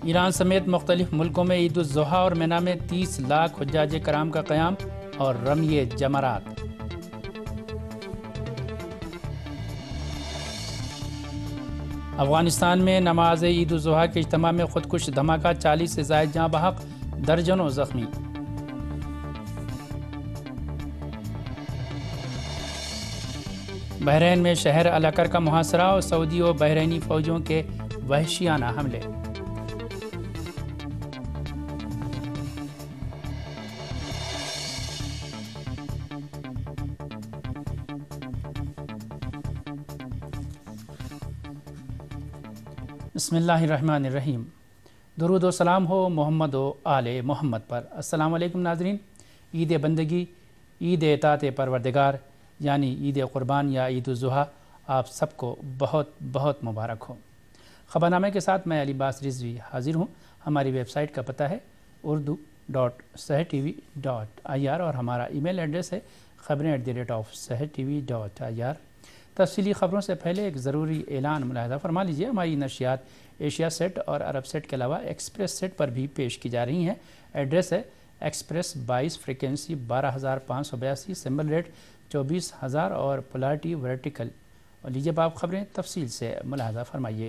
ایران سمیت مختلف ملکوں میں عید الاضحیٰ اور منی میں 30 لاکھ حجاج کرام کا قیام اور رمی جمرات۔ افغانستان میں نماز عید الاضحیٰ کے اجتماع میں خودکش دھماکہ، 40 سے زائد جاں بحق، درجنوں زخمی۔ بحرین میں شہر العقر کا محاصرہ اور سعودی و بحرینی فوجوں کے وحشیانہ حملے۔ بسم اللہ الرحمن الرحیم۔ درود و سلام ہو محمد و آل محمد پر۔ السلام علیکم ناظرین، عید بندگی، عید اطاعت پروردگار یعنی عید قربان یا عید الاضحیٰ آپ سب کو بہت بہت مبارک ہو۔ خبرنامے کے ساتھ میں علی باس رضوی حاضر ہوں۔ ہماری ویب سائٹ کا پتہ ہے urdu.sehertv.ir اور ہمارا ای میل ایڈریس ہے khabarein@sehertv.ir۔ تفصیلی خبروں سے پہلے ایک ضروری اعلان ملاحظہ فرما لیجیے۔ ہماری نشریات ایشیا سیٹ اور عرب سیٹ کے علاوہ ایکسپریس سیٹ پر بھی پیش کی جا رہی ہیں۔ ایڈریس ہے ایکسپریس 22، فریکوینسی 12582، سمبل ریٹ 24000 اور پولارٹی ورٹیکل۔ اور لیجیے اب آپ خبریں تفصیل سے ملاحظہ فرمائیے۔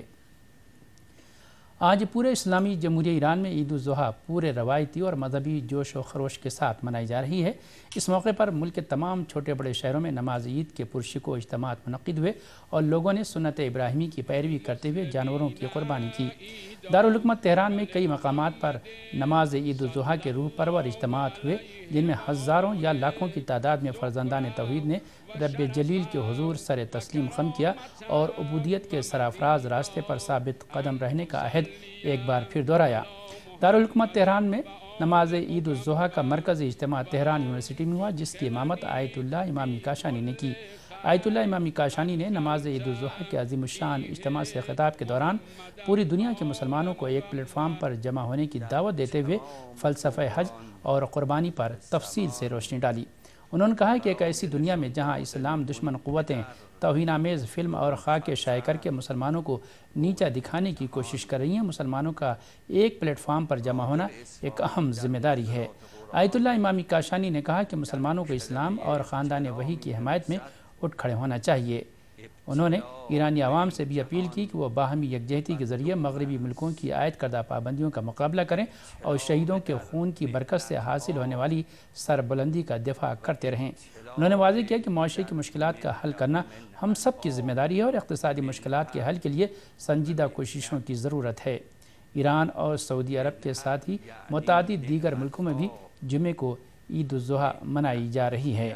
آج پورے اسلامی جمہوریہ ایران میں عید الاضحیٰ پورے روایتی اور مذہبی جوش و خروش کے ساتھ منائی جا رہی ہے۔ اس موقع پر ملک کے تمام چھوٹے بڑے شہروں میں نماز عید کے پرشکوہ اجتماعات منعقد ہوئے اور لوگوں نے سنت ابراہیمی کی پیروی کرتے ہوئے جانوروں کی قربانی کی۔ دارالحکومت تہران میں کئی مقامات پر نماز عید الاضحیٰ کے روح پرور اجتماعات ہوئے، جن میں ہزاروں یا لاکھوں کی تعداد میں فرزندان توحید نے رب جلیل کے حضور سر تسلیم خم کیا اور عبودیت کے سرافراز راستے پر ثابت قدم رہنے کا عہد ایک بار پھر دہرایا۔ دارالحکومت تہران میں نماز عید الاضحیٰ کا مرکزی اجتماع تہران یونیورسٹی میں ہوا، جس کی امامت آیت اللہ امامی کاشانی نے کی۔ آیت اللہ امامی کاشانی نے نماز عید الاضحیٰ کے عظیم الشان اجتماع سے خطاب کے دوران پوری دنیا کے مسلمانوں کو ایک پلیٹ فارم پر جمع ہونے کی دعوت دیتے ہوئے فلسفہ حج اور قربانی پر تفصیل سے روشنی ڈالی۔ انہوں نے کہا کہ ایک ایسی دنیا میں جہاں اسلام دشمن قوتیں توہین آمیز فلم اور خاکے شائع کر کے مسلمانوں کو نیچا دکھانے کی کوشش کر رہی ہیں، مسلمانوں کا ایک پلیٹ فارم پر جمع ہونا ایک اہم ذمہ داری ہے۔ آیت اللہ امامی کاشانی نے کہا کہ مسلمانوں کو اسلام اور خاندان وحی کی حمایت میں اٹھ کھڑے ہونا چاہیے۔ انہوں نے ایرانی عوام سے بھی اپیل کی کہ وہ باہمی یکجہتی کے ذریعے مغربی ملکوں کی عائد کردہ پابندیوں کا مقابلہ کریں اور شہیدوں کے خون کی برکت سے حاصل ہونے والی سربلندی کا دفاع کرتے رہیں۔ انہوں نے واضح کیا کہ معاشرے کی مشکلات کا حل کرنا ہم سب کی ذمہ داری ہے اور اقتصادی مشکلات کے حل کے لیے سنجیدہ کوششوں کی ضرورت ہے۔ ایران اور سعودی عرب کے ساتھ ہی متعدد دیگر ملکوں میں بھی جمعے کو عید الاضحیٰ منائی جا رہی ہے۔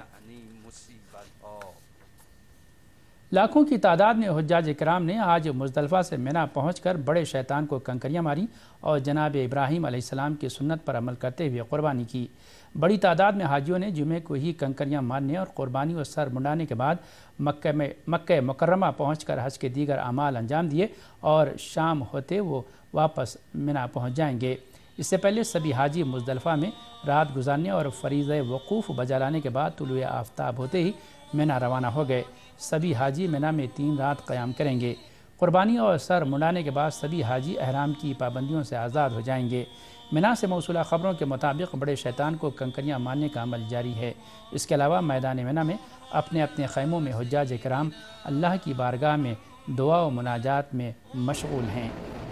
لاکھوں کی تعداد میں حجاج کرام نے آج مزدلفہ سے منی پہنچ کر بڑے شیطان کو کنکریاں ماری اور جناب ابراہیم علیہ السلام کی سنت پر عمل کرتے ہوئے قربانی کی۔ بڑی تعداد میں حاجیوں نے جمعے کو ہی کنکریاں مارنے اور قربانی اور سر منڈانے کے بعد مکہ مکرمہ پہنچ کر حج کے دیگر اعمال انجام دیے اور شام ہوتے وہ واپس منی پہنچ جائیں گے۔ اس سے پہلے سبھی حاجی مزدلفہ میں رات گزارنے اور فریضہ وقوف بجا لانے کے بعد طلوع آفتاب ہوتے ہی منی روانہ ہو گئے۔ سبھی حاجی منی میں 3 رات قیام کریں گے۔ قربانی اور سر منڈانے کے بعد سبھی حاجی احرام کی پابندیوں سے آزاد ہو جائیں گے۔ منی سے موصولہ خبروں کے مطابق بڑے شیطان کو کنکریاں مارنے کا عمل جاری ہے۔ اس کے علاوہ میدان منی میں اپنے اپنے خیموں میں حجاج کرام اللہ کی بارگاہ میں دعا و مناجات میں مشغول ہیں۔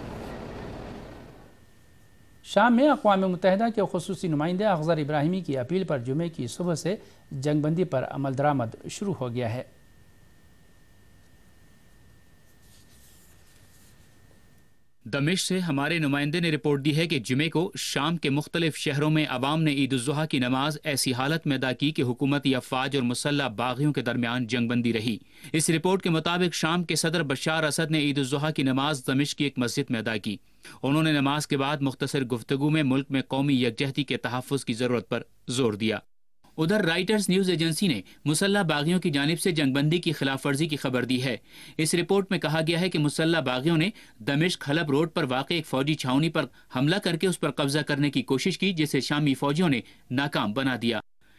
شام میں اقوام متحدہ کے خصوصی نمائندے اخضر ابراہیمی کی اپیل پر جمعے کی صبح سے جنگ بندی پر عمل درآمد شروع ہو گیا ہے۔ دمشق سے ہمارے نمائندے نے رپورٹ دی ہے کہ جمعے کو شام کے مختلف شہروں میں عوام نے عید الاضحیٰ کی نماز ایسی حالت میں ادا کی کہ حکومتی افواج اور مسلح باغیوں کے درمیان جنگ بندی رہی۔ اس رپورٹ کے مطابق شام کے صدر بشار اسد نے عید الاضحیٰ کی نماز دمشق کی ایک مسجد میں ادا کی۔ انہوں نے نماز کے بعد مختصر گفتگو میں ملک میں قومی یکجہتی کے تحفظ کی ضرورت پر زور دیا۔ ادھر رائٹرز نیوز ایجنسی نے مسلح باغیوں کی جانب سے جنگ بندی کی خلاف ورزی کی خبر دی ہے۔ اس رپورٹ میں کہا گیا ہے کہ مسلح باغیوں نے دمشق حلب روڈ پر واقع ایک فوجی چھاؤنی پر حملہ کر کے اس پر قبضہ کرنے کی کوشش کی، جسے شامی فوجیوں نے ناکام بنا دیا۔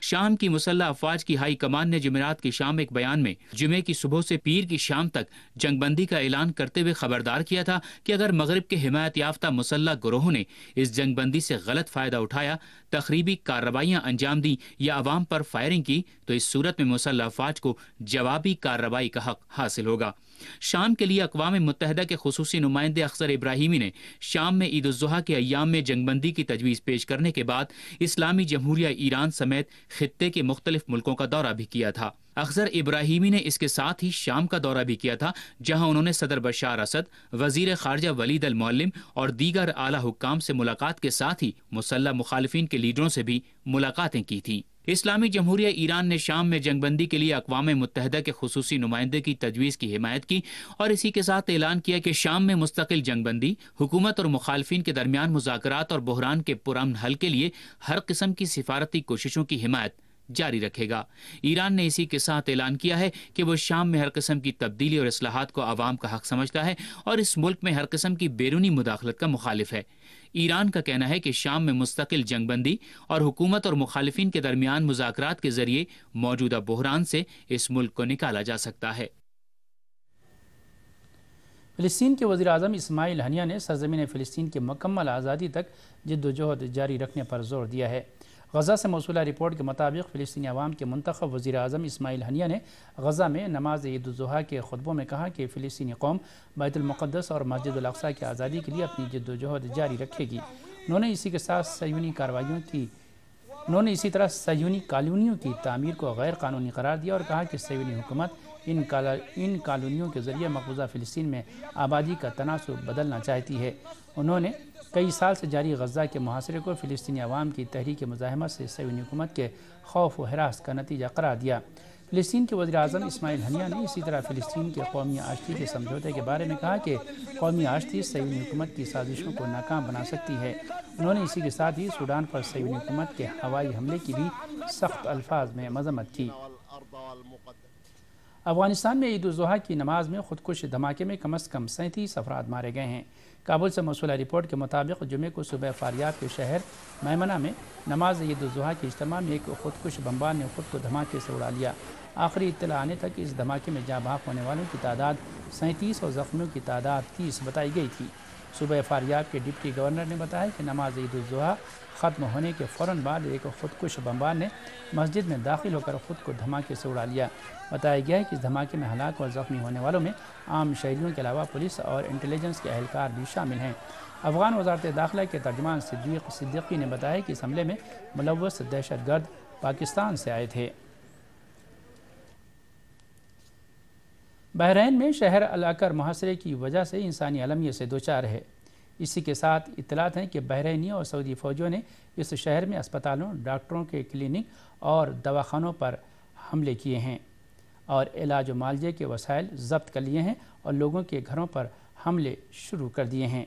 شام کی مسلح افواج کی ہائی کمان نے جمعرات کی شام ایک بیان میں جمعے کی صبح سے پیر کی شام تک جنگ بندی کا اعلان کرتے ہوئے خبردار کیا تھا کہ اگر مغرب کے حمایت یافتہ مسلح گروہوں نے اس جنگ بندی سے غلط فائدہ اٹھایا، تخریبی کارروائیاں انجام دی یا عوام پر فائرنگ کی تو اس صورت میں مسلح افواج کو جوابی کارروائی کا حق حاصل ہوگا۔ شام کے لیے اقوام متحدہ کے خصوصی نمائندے اخضر ابراہیمی نے شام میں عید الاضحیٰ کے ایام میں جنگ بندی کی تجویز پیش کرنے کے بعد اسلامی جمہوریہ ایران سمیت خطے کے مختلف ملکوں کا دورہ بھی کیا تھا۔ اخضر ابراہیمی نے اس کے ساتھ ہی شام کا دورہ بھی کیا تھا، جہاں انہوں نے صدر بشار اسد، وزیر خارجہ ولید المعلم اور دیگر اعلیٰ حکام سے ملاقات کے ساتھ ہی مسلح مخالفین کے لیڈروں سے بھی ملاقاتیں کی تھیں۔ اسلامی جمہوریہ ایران نے شام میں جنگ بندی کے لیے اقوام متحدہ کے خصوصی نمائندے کی تجویز کی حمایت کی اور اسی کے ساتھ اعلان کیا کہ شام میں مستقل جنگ بندی، حکومت اور مخالفین کے درمیان مذاکرات اور بحران کے پرامن حل کے لیے ہر قسم کی سفارتی کوششوں کی حمایت جاری رکھے گا۔ ایران نے اسی کے ساتھ اعلان کیا ہے کہ وہ شام میں ہر قسم کی تبدیلی اور اصلاحات کو عوام کا حق سمجھتا ہے اور اس ملک میں ہر قسم کی بیرونی مداخلت کا مخالف ہے۔ ایران کا کہنا ہے کہ شام میں مستقل جنگ بندی اور حکومت اور مخالفین کے درمیان مذاکرات کے ذریعے موجودہ بحران سے اس ملک کو نکالا جا سکتا ہے۔ فلسطین کے وزیر اعظم اسماعیل ہنیہ نے سرزمین فلسطین کی مکمل آزادی تک جد و جہد جاری رکھنے پر زور دیا ہے۔ غزہ سے موصولہ رپورٹ کے مطابق فلسطینی عوام کے منتخب وزیر اعظم اسماعیل ہنیہ نے غزہ میں نماز عید الاضحیٰ کے خطبوں میں کہا کہ فلسطینی قوم بیت المقدس اور مسجد الاقصیٰ کی آزادی کے لیے اپنی جد و جہد جاری رکھے گی۔ انہوں نے اسی طرح صہیونی کالونیوں کی تعمیر کو غیر قانونی قرار دیا اور کہا کہ صہیونی حکومت ان کالونیوں کے ذریعے مقبوضہ فلسطین میں آبادی کا تناسب بدلنا چاہتی ہے۔ انہوں نے کئی سال سے جاری غزہ کے محاصرے کو فلسطینی عوام کی تحریک مزاحمت سے صہیونی حکومت کے خوف و ہراس کا نتیجہ قرار دیا۔ فلسطین کے وزیر اعظم اسماعیل ہنیہ نے اسی طرح فلسطین کے قومی آشتی کے سمجھوتے کے بارے میں کہا کہ قومی آشتی صہیونی حکومت کی سازشوں کو ناکام بنا سکتی ہے۔ انہوں نے اسی کے ساتھ ہی سوڈان پر صہیونی حکومت کے ہوائی حملے کی بھی سخت الفاظ میں مذمت کی۔ افغانستان میں عید الاضحیٰ کی نماز میں خودکش دھماکے میں کم از کم 37 افراد مارے گئے ہیں۔ کابل سے موصولہ رپورٹ کے مطابق جمعے کو صبح فاریاب کے شہر میمنہ میں نماز عید الاضحیٰ کے اجتماع میں ایک خودکش بمبار نے خود کو دھماکے سے اڑا لیا۔ آخری اطلاع آنے تک اس دھماکے میں جاں بحق ہونے والوں کی تعداد 37 اور زخمیوں کی تعداد 30 بتائی گئی تھی۔ صوبہ فاریاب کے ڈپٹی گورنر نے بتایا کہ نماز عید الاضحیٰ ختم ہونے کے فوراً بعد ایک خودکش بمبار نے مسجد میں داخل ہو کر خود کو دھماکے سے اڑا لیا۔ بتایا گیا ہے کہ اس دھماکے میں ہلاک اور زخمی ہونے والوں میں عام شہریوں کے علاوہ پولیس اور انٹیلیجنس کے اہلکار بھی شامل ہیں۔ افغان وزارت داخلہ کے ترجمان صدیق صدیقی نے بتایا کہ اس حملے میں ملوث دہشت گرد پاکستان سے آئے تھے۔ بحرین میں شہر العقر محاصرے کی وجہ سے انسانی المیہ سے دوچار ہے۔ اسی کے ساتھ اطلاعات ہیں کہ بحرینی اور سعودی فوجیوں نے اس شہر میں اسپتالوں، ڈاکٹروں کے کلینک اور دواخانوں پر حملے کیے ہیں اور علاج و معالجے کے وسائل ضبط کر لیے ہیں اور لوگوں کے گھروں پر حملے شروع کر دیے ہیں۔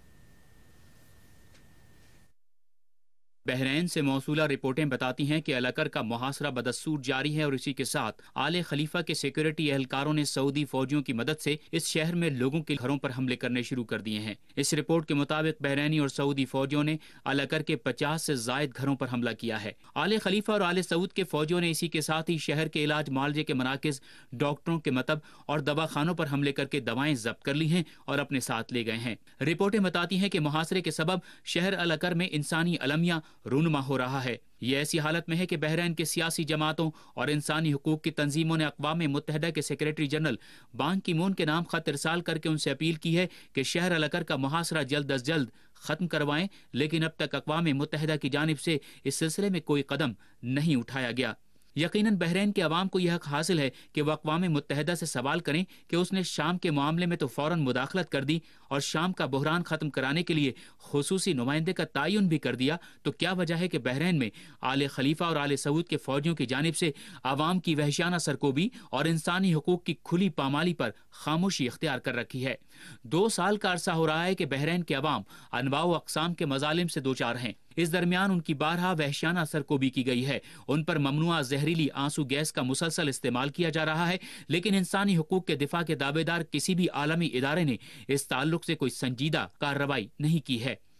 بحرین سے موصولہ رپورٹیں بتاتی ہیں کہ العقر کا محاصرہ بدستور جاری ہے اور اسی کے ساتھ آل خلیفہ کے سیکورٹی اہلکاروں نے سعودی فوجیوں کی مدد سے اس شہر میں لوگوں کے گھروں پر حملے کرنے شروع کر دیے ہیں۔ اس رپورٹ کے مطابق بحرینی اور سعودی فوجیوں نے العقر کے 50 سے زائد گھروں پر حملہ کیا ہے۔ آل خلیفہ اور آل سعود کے فوجیوں نے اسی کے ساتھ ہی شہر کے علاج معالجے کے مراکز، ڈاکٹروں کے مکتب اور دواخانوں پر حملے کر کے دوائیں ضبط کر لی ہیں اور اپنے ساتھ لے گئے ہیں۔ رپورٹیں بتاتی ہیں کہ محاصرے کے سبب شہر العقر میں انسانی المیہ رونما ہو رہا ہے۔ یہ ایسی حالت میں ہے کہ بحرین کے سیاسی جماعتوں اور انسانی حقوق کی تنظیموں نے اقوام متحدہ کے سیکریٹری جنرل بان کی مون کے نام خط ارسال کر کے ان سے اپیل کی ہے کہ شہر العقر کا محاصرہ جلد از جلد ختم کروائیں، لیکن اب تک اقوام متحدہ کی جانب سے اس سلسلے میں کوئی قدم نہیں اٹھایا گیا۔ یقیناً بحرین کے عوام کو یہ حق حاصل ہے کہ وہ اقوام متحدہ سے سوال کریں کہ اس نے شام کے معاملے میں تو فوراً مداخلت کر دی اور شام کا بحران ختم کرانے کے لیے خصوصی نمائندے کا تعین بھی کر دیا، تو کیا وجہ ہے کہ بحرین میں آل خلیفہ اور آل سعود کے فوجیوں کی جانب سے عوام کی وحشیانہ سرکوبی اور انسانی حقوق کی کھلی پامالی پر خاموشی اختیار کر رکھی ہے؟ 2 سال کا عرصہ ہو رہا ہے کہ بحرین کے عوام انواع و اقسام کے مظالم سے دوچار ہیں۔ اس درمیان ان کی بارہا وحشیانہ سرکوبی کی گئی ہے، ان پر ممنوعہ زہریلی آنسو گیس کا مسلسل استعمال کیا جا رہا ہے، لیکن انسانی حقوق کے دفاع کے دعوے دار کسی بھی عالمی ادارے نے اس تعلق سے کوئی سنجیدہ کارروائی نہیں کی ہے۔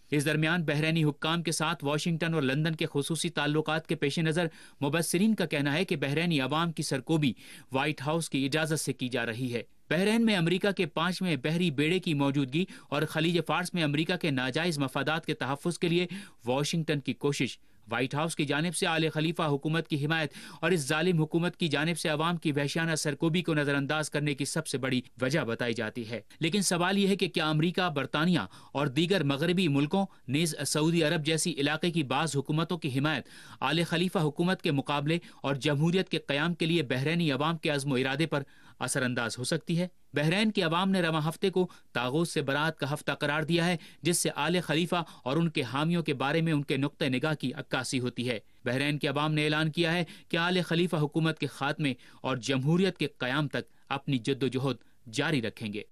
इस दरमियान बहरैनी हुक्काम के साथ वाशिंगटन और लंदन के खुसूसी ताल्लुकात के पेश नज़र मुबस्सिरीन का कहना है कि बहरैनी अवाम की सरकोबी व्हाइट हाउस की इजाज़त से की जा रही है। बहरैन में अमरीका के 5वें बहरी बेड़े की मौजूदगी और खलीज फार्स में अमरीका के नाजायज़ मफादात के तहफ़्फ़ुज़ के लिए वाशिंगटन की कोशिश, व्हाइट हाउस की जानिब से आले खलीफा हुकूमत की हिमायत और इस जालिम हुकूमत की जानिब से अवाम की वहशियाना सरकोबी को नजरअंदाज करने की सबसे बड़ी वजह बताई जाती है। लेकिन सवाल यह है कि क्या अमरीका, बरतानिया और दीगर मगरबी मुल्कों नेज़ सऊदी अरब जैसी इलाके की बाज़ हुकूमतों की हिमायत आले खलीफा हुकूमत के मुकाबले और जमहूरियत के क़याम के लिए बहरैनी अवाम के अज़्म व इरादे पर असरअंदाज हो सकती है? बहरैन की अवाम ने रवां हफ्ते को तागूत से बरात का हफ्ता करार दिया है, जिससे आले खलीफा और उनके हामियों के बारे में उनके नुक्ते निगाह की अक्कासी होती है। बहरैन की अवाम ने ऐलान किया है कि आले खलीफा हुकूमत के खात्मे और जमहूरियत के क़याम तक अपनी जद्दोजहद जारी रखेंगे।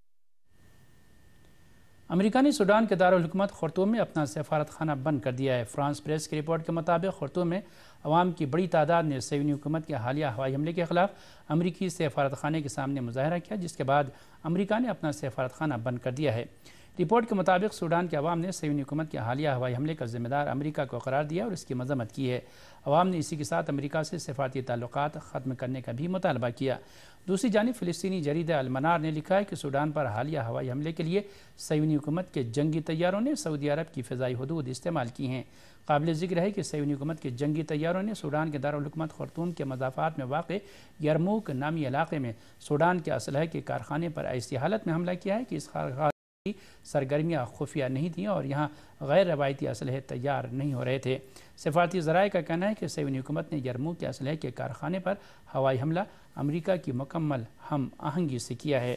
अमेरिका ने सूडान के दारुल हुकूमत खर्तूम में अपना सफारत खाना बंद कर दिया है। फ्रांस प्रेस की रिपोर्ट के मुताबिक खर्तूम में अवाम की बड़ी तादाद ने सयूनी हुकूमत के हालिया हवाई हमले के खिलाफ अमरीकी सफारत खाने के सामने मुजाहरा किया, जिसके बाद अमरीका ने अपना सफारत खाना बंद कर दिया है। रिपोर्ट के मुताबिक सूडान के अवाम ने सयूनी हुकूमत के हालिया हवाई हमले का जिम्मेदार अमरीका को करार दिया और इसकी मजम्मत की है। अवाम ने इसी के साथ अमरीका से सफारती ताल्लुकात ख़त्म करने का भी मुतालबा किया। दूसरी जानिब फ़िलिस्तीनी जरीदा अल मनार ने लिखा है कि सूडान पर हालिया हवाई हमले के लिए सयूनी हुकूमत के जंगी तैयारों ने सऊदी अरब की फ़िज़ाई हदूद इस्तेमाल की हैं। काबिल ज़िक्र है कि सयूनी हुकूमत के जंगी तैयारों ने सूडान के दारुल हुकूमत खर्तूम के मज़ाफ़ात में वाक़ यरमूक नामी इलाक़े में सूडान के असलहे के कारखाने पर ऐसी हालत में हमला किया है कि इस सरगर्मियाँ खुफिया नहीं थीं और यहाँ गैर रवायती असलहे तैयार नहीं हो रहे थे। सफारती ज़राए का कहना है कि सयूनी हुकूमत ने यरमूक के असलहे के कारखाने पर हवाई हमला अमरीका की मुकम्मल हम आहंगी से किया है।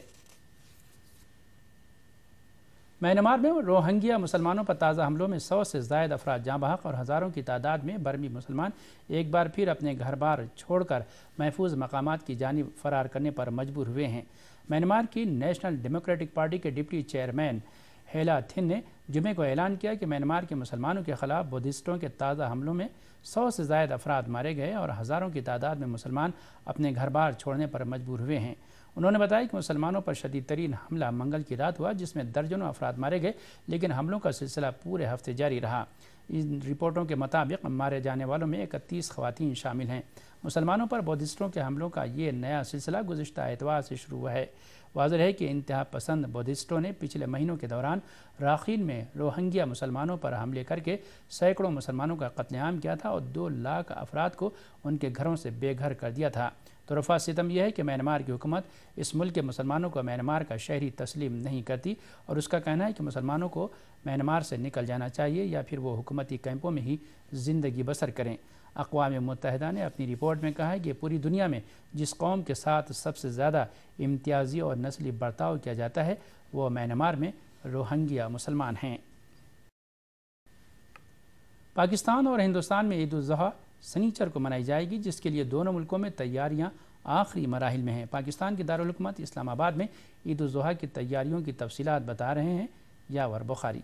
म्यांमार में रोहिंग्या मुसलमानों पर ताज़ा हमलों में 100 से ज़ायद अफराद जाँ बहक और हज़ारों की तादाद में बर्मी मुसलमान एक बार फिर अपने घर बार छोड़कर महफूज मकामात की जानिब फ़रार करने पर मजबूर हुए हैं। म्यांमार की नेशनल डेमोक्रेटिक पार्टी के डिप्टी चेयरमैन हेला थिन ने जुमे को ऐलान किया कि म्यांमार के मुसलमानों के खिलाफ बुद्धिस्टों के ताज़ा हमलों में 100 से ज़ायद अफराद मारे गए और हज़ारों की तादाद में मुसलमान अपने घर बार छोड़ने पर मजबूर हुए हैं। उन्होंने बताया कि मुसलमानों पर शदीद तरीन हमला मंगल की रात हुआ, जिसमें दर्जनों अफराद मारे गए, लेकिन हमलों का सिलसिला पूरे हफ्ते जारी रहा। इन रिपोर्टों के मुताबिक मारे जाने वालों में 31 ख़वातीन शामिल हैं। मुसलमानों पर बौद्धिस्टों के हमलों का ये नया सिलसिला गुज़िश्ता एतवार से शुरू हुआ है। वाज़ेह है कि इंतहा पसंद बौद्धिस्टों ने पिछले महीनों के दौरान राखीन में रोहिंग्या मुसलमानों पर हमले करके सैकड़ों मुसलमानों का कत्लेआम किया था और 2 लाख अफराद को उनके घरों से बेघर कर दिया था। तो रफ़ा सितम यह है कि म्यांमार की हुकूमत इस मुल्क के मुसलमानों को म्यांमार का शहरी तस्लीम नहीं करती और उसका कहना है कि मुसलमानों को म्यांमार से निकल जाना चाहिए या फिर वो हुकूमती कैंपों में ही ज़िंदगी बसर करें। अक़वाम मुत्तहिदा ने अपनी रिपोर्ट में कहा है कि पूरी दुनिया में जिस कौम के साथ सबसे ज़्यादा इम्तियाजी और नस्ली बर्ताव किया जाता है वो म्यांमार में रोहिंग्या मुसलमान हैं। पाकिस्तान और हिंदुस्तान में ईद उल ज़ुहा सनीचर को मनाई जाएगी, जिसके लिए दोनों मुल्कों में तैयारियां आखिरी मराहिल में हैं। पाकिस्तान के दारुल हुकूमत इस्लामाबाद में ईद उल ज़ुहा की तैयारियों की तफसीलात बता रहे हैं यावर बुखारी।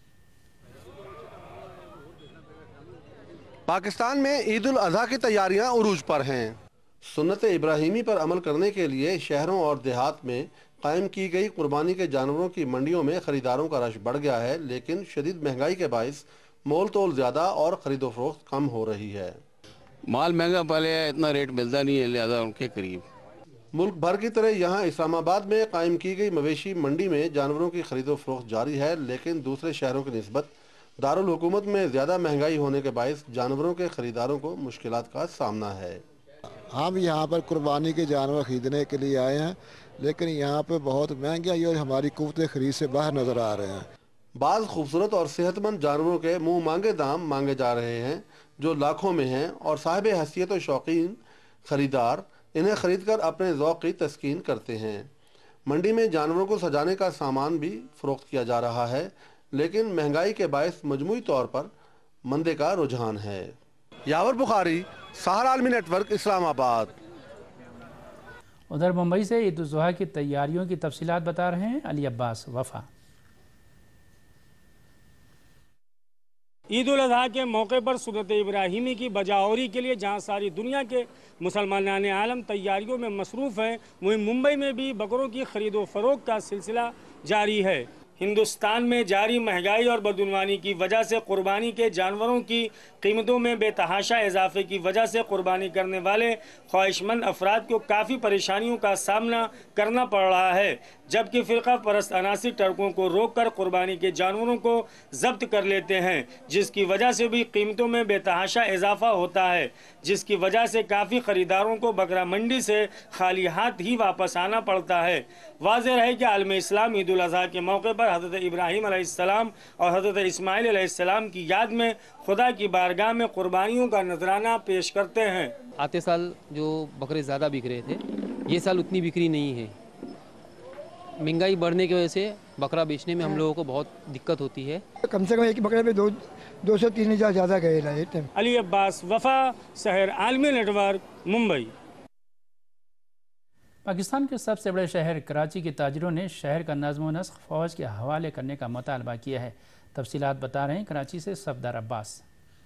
पाकिस्तान में ईद उल अज़हा की तैयारियां उरूज पर हैं। सुन्नत इब्राहिमी पर अमल करने के लिए शहरों और देहात में कायम की गई कुर्बानी के जानवरों की मंडियों में ख़रीदारों का रश बढ़ गया है, लेकिन शदीद महंगाई के बाइस मोल तोल ज़्यादा और ख़रीदो फरोख्त कम हो रही है। माल महंगा पहले इतना रेट मिलता नहीं है, लिहाजा उनके करीब। मुल्क भर की तरह यहाँ इस्लामाबाद में कायम की गई मवेशी मंडी में जानवरों की खरीदो फरोख्त जारी है, लेकिन दूसरे शहरों की निस्बत दारुल हुकूमत में ज़्यादा महंगाई होने के बाइस जानवरों के ख़रीदारों को मुश्किलात का सामना है। हम यहाँ पर कुर्बानी के जानवर ख़रीदने के लिए आए हैं, लेकिन यहाँ पर बहुत महंगाई और हमारी कुव्वत ख़रीद से बाहर नज़र आ रहे हैं। बाज़ खूबसूरत और सेहतमंद जानवरों के मुँह मांगे दाम मांगे जा रहे हैं जो लाखों में हैं और साहिब हैसियत और शौकीन ख़रीदार इन्हें ख़रीद कर अपने ज़ौक़ की तस्कीन करते हैं। मंडी में जानवरों को सजाने का सामान भी फ़रोख्त किया जा रहा है, लेकिन महंगाई के बायस मजमूई तौर पर मंदे का रुझान है। यावर बुखारी, सहारा आलमी नेटवर्क, इस्लामाबाद। उधर मुंबई से ईद उल ज़ुहा की तैयारियों की तफसीलात बता रहे हैं अली अब्बास वफ़ा। ईद उल अज़हा के मौके पर सुन्नत इब्राहिमी की बजाओरी के लिए जहां सारी दुनिया के मुसलमान आलम तैयारियों में मसरूफ़ हैं, वहीं मुंबई में भी बकरों की ख़रीदो फ़रोख्त का सिलसिला जारी है। हिंदुस्तान में जारी महंगाई और बदعنवानी की वजह से कुर्बानी के जानवरों की कीमतों में बेतहाशा इजाफे की वजह से कुर्बानी करने वाले ख्वाहिशमंद अफराद को काफ़ी परेशानियों का सामना करना पड़ रहा है, जबकि फ़िरका परस्त अनासी ट्रकों को रोककर कुर्बानी के जानवरों को जब्त कर लेते हैं, जिसकी वजह से भी कीमतों में बेतहाशा इजाफा होता है, जिसकी वजह से काफ़ी ख़रीदारों को बकरा मंडी से खाली हाथ ही वापस आना पड़ता है। वाज़ेह है कि आलम इस्लाम ईद उल अज़हा के मौके पर हज़रत इब्राहीम अलैहिस्सलाम और हज़रत इस्माइल अलैहिस्सलाम की याद में खुदा की बारगाह में कुर्बानियों का नजराना पेश करते हैं। आते साल जो बकरे ज़्यादा बिक रहे थे, ये साल उतनी बिक्री नहीं है। महंगाई बढ़ने की वजह से बकरा बेचने में हम लोगों को बहुत दिक्कत होती है। कम से कम एक बकरे पे 200-3 हज़ार ज़्यादा गए थे। अली अब्बास, वफा, शहर आलमी नेटवर्क, मुंबई। पाकिस्तान के सबसे बड़े शहर कराची के ताजिरों ने शहर का नज़्म व नस्ख फ़ौज के हवाले करने का मुतालबा किया है। तफसीलात बता रहे हैं कराची से सफदर अब्बास।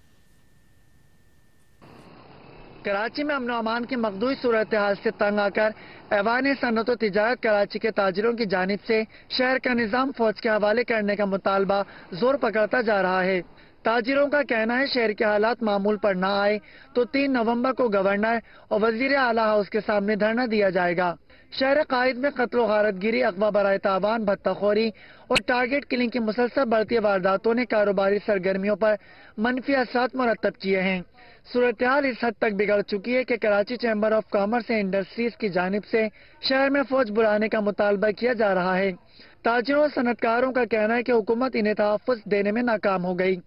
कराची में अमन अमान की मखदूज सूरत हाल से तंग आकर ऐवान सनअत व तिजारत कराची के ताजिरों की जानिब से शहर का निज़ाम फ़ौज के हवाले करने का मुतालबा जोर पकड़ता जा रहा है। ताजिरों का कहना है शहर के हालात मामूल पर न आए तो 3 नवंबर को गवर्नर और वजीर आला हाउस के सामने धरना दिया जाएगा। शहर कायद में कत्ल गारतगिरी, अगवा बराए तावान, भत्ताखोरी और टारगेट किलिंग की मुसलसल बढ़ती वारदातों ने कारोबारी सरगर्मियों पर मनफी असरात मुरतब किए हैं। सूरत हाल इस हद तक बिगड़ चुकी है कि Karachi chamber of commerce and industries की जानिब से शहर में फौज बुलाने का मुतालबा किया जा रहा है। ताजिरों और सनतकारों का कहना है कि हुकूमत इन्हें तहफ़्फ़ुज़ देने में नाकाम हो गई।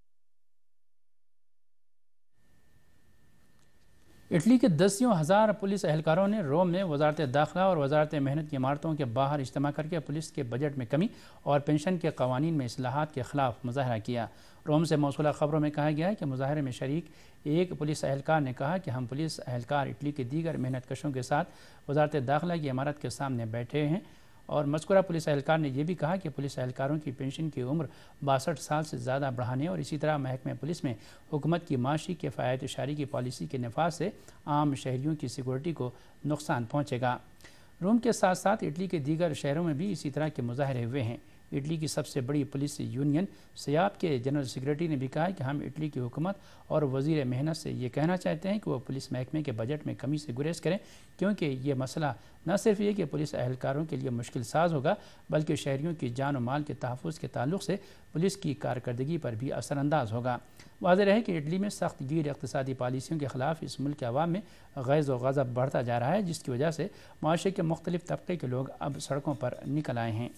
इटली के दसियों हज़ार पुलिस एहलकारों ने रोम में वजारत दाखिला और वजारत मेहनत की इमारतों के बाहर इज्तिमा करके पुलिस के बजट में कमी और पेंशन के कवानीन में इस्लाहात के ख़िलाफ़ मुज़ाहरा किया। रोम से मौसूला ख़बरों में कहा गया है कि मुज़ाहरे में शरीक एक पुलिस एहलकार ने कहा कि हम पुलिस एहलकार इटली के दीगर मेहनत कशों के साथ वजारत दाखिला की इमारत के सामने बैठे हैं और मज़कूरा पुलिस एहलकार ने यह भी कहा कि पुलिस एहलकारों की पेंशन की उम्र 62 साल से ज़्यादा बढ़ाने और इसी तरह महकमे पुलिस में हुकूमत की माशी किफ़ायत शारी की पॉलिसी के नफाज से आम शहरियों की सिक्योरिटी को नुकसान पहुँचेगा। रोम के साथ साथ इटली के दीगर शहरों में भी इसी तरह के मुजाहरे हुए हैं। इटली की सबसे बड़ी पुलिस यूनियन सियाब के जनरल सेक्रेटरी ने भी कहा है कि हम इटली की हुकूमत और वज़ीर मेहनत से ये कहना चाहते हैं कि वो पुलिस महकमे के बजट में कमी से गुरेज करें, क्योंकि ये मसला न सिर्फ ये कि पुलिस एहलकारों के लिए मुश्किल साज होगा बल्कि शहरियों की जान और माल के तहफ़्फ़ुज़ के ताल्लुक़ से पुलिस की कारकर्दगी पर भी असरअंदाज होगा। वाज़ेह है कि इटली में सख्त गीर इक़्तिसादी पॉलिसियों के ख़िलाफ़ इस मुल्क के अवाम में गैज़ व ग़ज़ब बढ़ता जा रहा है, जिसकी वजह से माशरे के मुख्तलिफ़ तबक़े के लोग अब सड़कों पर निकल आए हैं।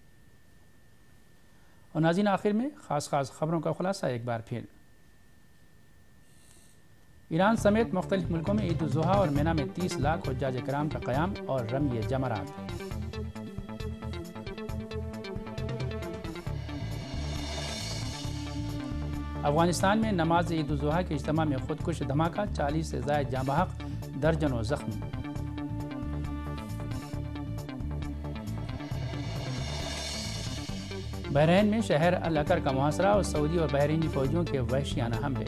और नाज़रीन, आखिर में ख़ास ख़बरों का खुलासा एक बार फिर। ईरान समेत मुख्तलिफ मुल्कों में ईद उल ज़ुहा और मिना में 30 लाख हुज्जाज किराम का क़याम और रमी जमरात। अफ़गानिस्तान में नमाज ईद उल ज़ुहा के इज्तिमा में खुदकुश धमाका, 40 से ज़ायद जाँ बहक, दर्जनों ज़ख्मी। बहरीन में शहर अल अकर का मुहासरा और सऊदी और बहरीनी फौजियों के वहशियाना हमले।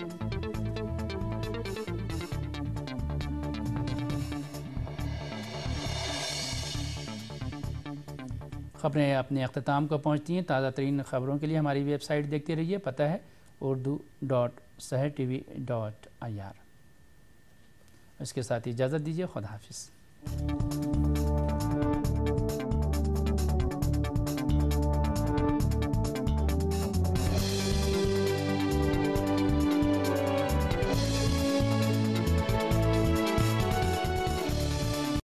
खबरें अपने अख्ताम को पहुँचती हैं। ताज़ा तरीन खबरों के लिए हमारी वेबसाइट देखते रहिए। पता है urdu.sahartv.ir। इसके साथ इजाज़त दीजिए। खुदा हाफिज़।